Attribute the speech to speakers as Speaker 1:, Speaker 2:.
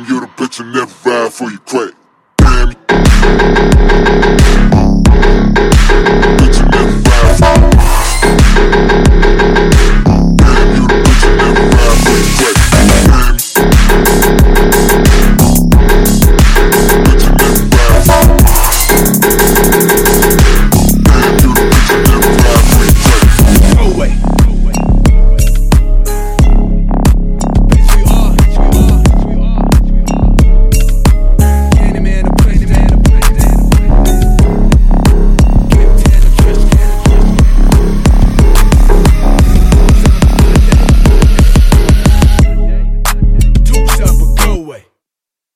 Speaker 1: you're the bitch who never ride for you crack.